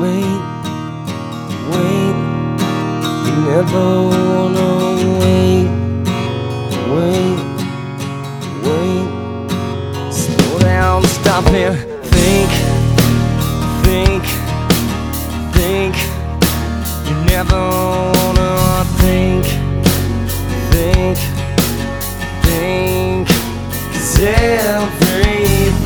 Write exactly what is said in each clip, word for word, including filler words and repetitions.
wait, wait. You never wanna wait, wait, wait. Slow down, stop and think, think, think. You never wanna think, think, think. 'Cause everything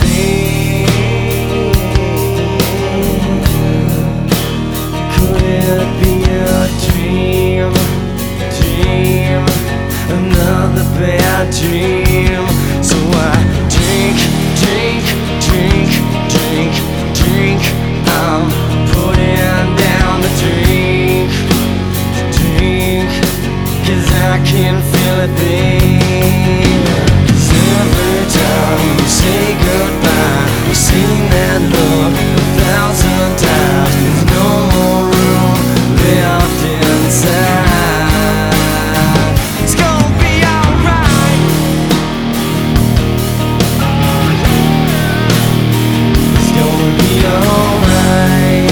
could it be a dream, dream, another bad dream. So I drink, drink, drink, drink, drink. I'm putting down the drink, drink, 'cause I can feel it beat. 'Cause every time we say goodbye, we've seen that look a thousand times. There's no more room left inside. It's gonna be alright. It's gonna be alright.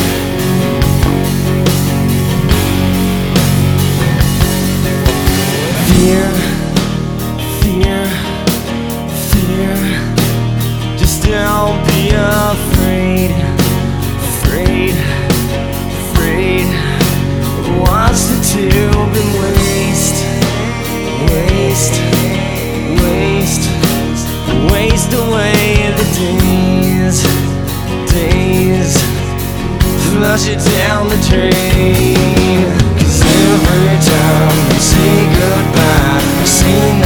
Fear, fear, fear. Just don't be afraid, afraid, afraid. Watch the tube and waste, waste, waste, waste away the days, days. Flush it down the drain. 'Cause every time we say goodbye, we sing